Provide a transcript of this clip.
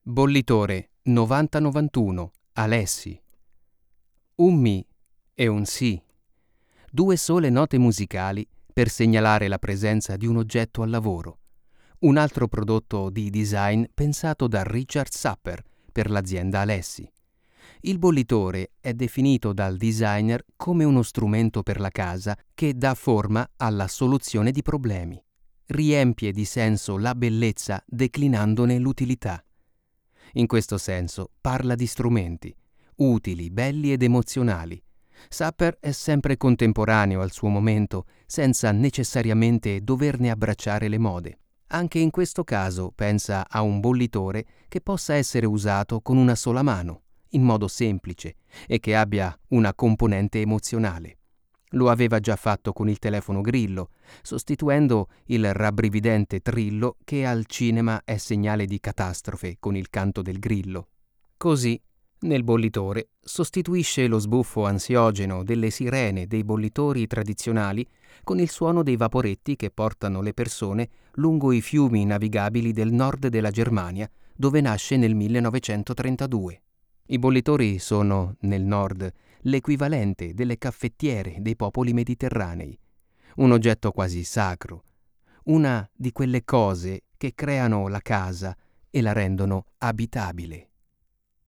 Bollitore 9091 Alessi. Un mi e un si. Due sole note musicali per segnalare la presenza di un oggetto al lavoro. Un altro prodotto di design pensato da Richard Sapper per l'azienda Alessi. Il bollitore è definito dal designer come uno strumento per la casa che dà forma alla soluzione di problemi. Riempie di senso la bellezza declinandone l'utilità. In questo senso parla di strumenti, utili, belli ed emozionali. Sapper è sempre contemporaneo al suo momento, senza necessariamente doverne abbracciare le mode. Anche in questo caso pensa a un bollitore che possa essere usato con una sola mano, in modo semplice, e che abbia una componente emozionale. Lo aveva già fatto con il telefono Grillo, sostituendo il rabbrividente trillo che al cinema è segnale di catastrofe con il canto del grillo. Così, nel bollitore, sostituisce lo sbuffo ansiogeno delle sirene dei bollitori tradizionali con il suono dei vaporetti che portano le persone lungo i fiumi navigabili del nord della Germania, dove nasce nel 1932. I bollitori sono, nel nord, l'equivalente delle caffettiere dei popoli mediterranei, un oggetto quasi sacro, una di quelle cose che creano la casa e la rendono abitabile.